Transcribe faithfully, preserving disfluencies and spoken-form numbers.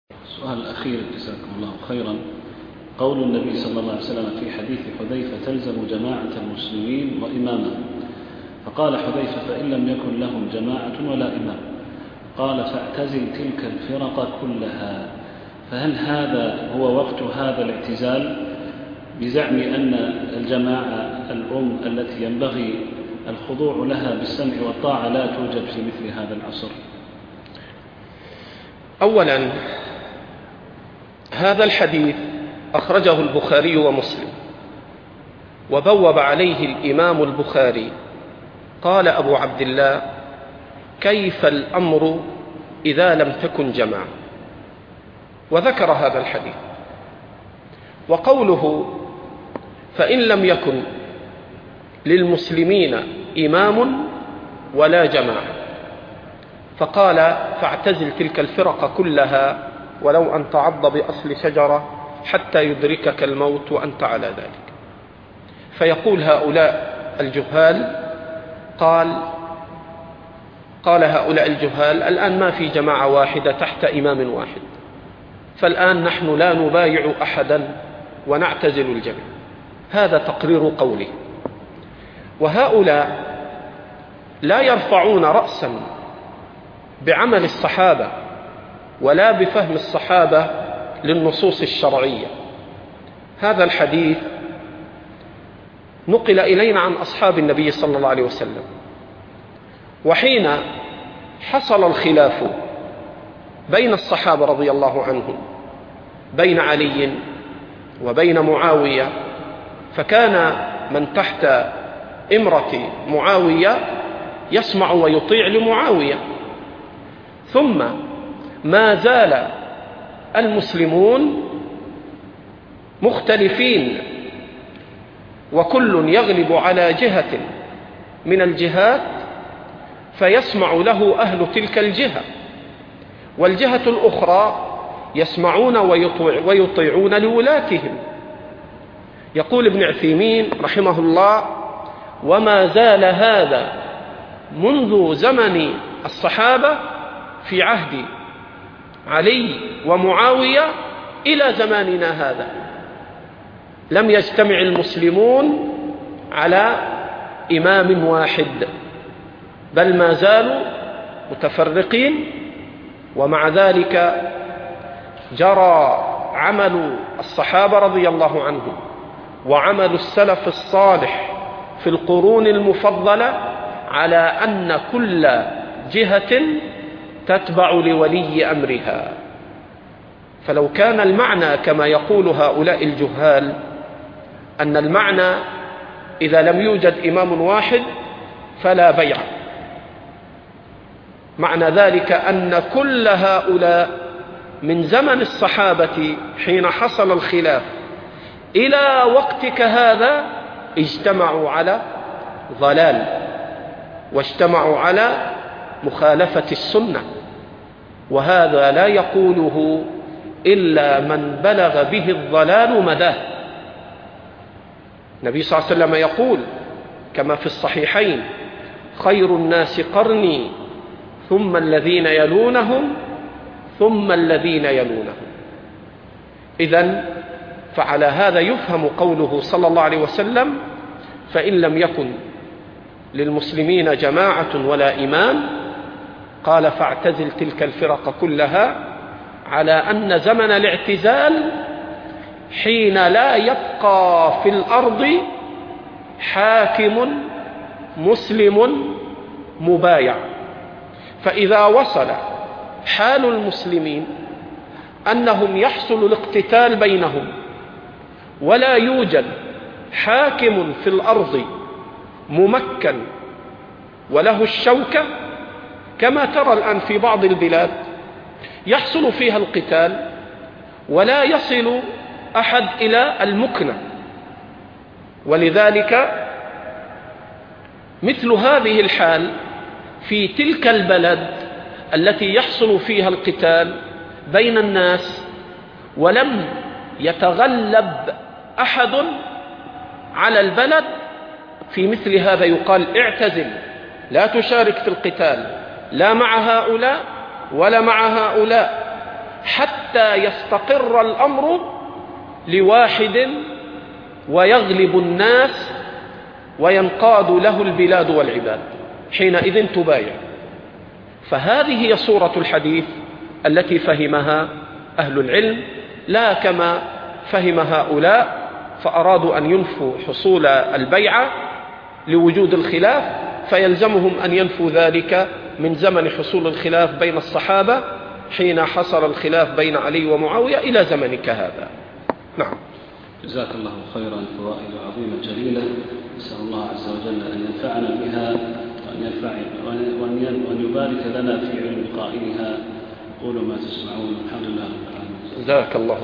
السؤال الأخير جزاكم الله خيرا. قول النبي صلى الله عليه وسلم في حديث حذيفة: تلزم جماعة المسلمين وإماما. فقال حذيفة: فإن لم يكن لهم جماعة ولا إمام، قال: فاعتزل تلك الفرق كلها. فهل هذا هو وقت هذا الاعتزال بزعم أن الجماعة الأم التي ينبغي الخضوع لها بالسمع والطاعة لا توجد في مثل هذا العصر؟ أولا، هذا الحديث أخرجه البخاري ومسلم، وبوب عليه الإمام البخاري قال أبو عبد الله: كيف الأمر إذا لم تكن جماعة؟ وذكر هذا الحديث. وقوله: فإن لم يكن للمسلمين إمام ولا جماعة، فقال: فاعتزل تلك الفرق كلها ولو أن تعض بأصل شجرة حتى يدركك الموت وأنت على ذلك. فيقول هؤلاء الجهال قال قال هؤلاء الجهال: الآن ما في جماعة واحدة تحت إمام واحد، فالآن نحن لا نبايع أحدا ونعتزل الجميع. هذا تقرير قوله. وهؤلاء لا يرفعون رأسا بعمل الصحابة ولا بفهم الصحابة للنصوص الشرعية. هذا الحديث نقل إلينا عن أصحاب النبي صلى الله عليه وسلم، وحين حصل الخلاف بين الصحابة رضي الله عنهم بين علي وبين معاوية، فكان من تحت إمرة معاوية يسمع ويطيع لمعاوية، ثم ما زال المسلمون مختلفين وكل يغلب على جهة من الجهات فيسمع له أهل تلك الجهة، والجهة الأخرى يسمعون ويطيعون لولاتهم. يقول ابن عثيمين رحمه الله: وما زال هذا منذ زمن الصحابة في عهد علي ومعاوية إلى زماننا هذا، لم يجتمع المسلمون على إمام واحد، بل ما زالوا متفرقين. ومع ذلك جرى عمل الصحابة رضي الله عنهم وعمل السلف الصالح في القرون المفضلة على أن كل جهة تتبع لولي أمرها. فلو كان المعنى كما يقول هؤلاء الجهال أن المعنى إذا لم يوجد إمام واحد فلا بيع، معنى ذلك أن كل هؤلاء من زمن الصحابة حين حصل الخلاف إلى وقتك هذا اجتمعوا على ضلال واجتمعوا على مخالفة السنة، وهذا لا يقوله إلا من بلغ به الضلال مداه. النبي صلى الله عليه وسلم يقول كما في الصحيحين: خير الناس قرني ثم الذين يلونهم ثم الذين يلونهم. إذن فعلى هذا يفهم قوله صلى الله عليه وسلم: فإن لم يكن للمسلمين جماعة ولا إمام، قال: فاعتزل تلك الفرق كلها، على أن زمن الاعتزال حين لا يبقى في الأرض حاكم مسلم مبايع. فإذا وصل حال المسلمين أنهم يحصل الاقتتال بينهم ولا يوجد حاكم في الأرض ممكن وله الشوكة، كما ترى الآن في بعض البلاد يحصل فيها القتال ولا يصل أحد إلى المكنة. ولذلك مثل هذه الحال في تلك البلد التي يحصل فيها القتال بين الناس ولم يتغلب أحد على البلد، في مثل هذا يقال: اعتزل، لا تشارك في القتال، لا مع هؤلاء ولا مع هؤلاء، حتى يستقر الأمر لواحد ويغلب الناس وينقاد له البلاد والعباد، حينئذ تبايع. فهذه هي صورة الحديث التي فهمها أهل العلم، لا كما فهم هؤلاء فأرادوا أن ينفوا حصول البيعة لوجود الخلاف، فيلزمهم أن ينفوا ذلك من زمن حصول الخلاف بين الصحابة حين حصل الخلاف بين علي ومعاوية إلى زمنك هذا. نعم. جزاك الله خيرا، فوائد عظيمة جليلة، نسأل الله عز وجل أن ينفعنا بها وأن, ينفع وأن يبارك لنا في علم قائلها. قولوا ما تسمعون، الحمد لله رب العالمين. جزاك الله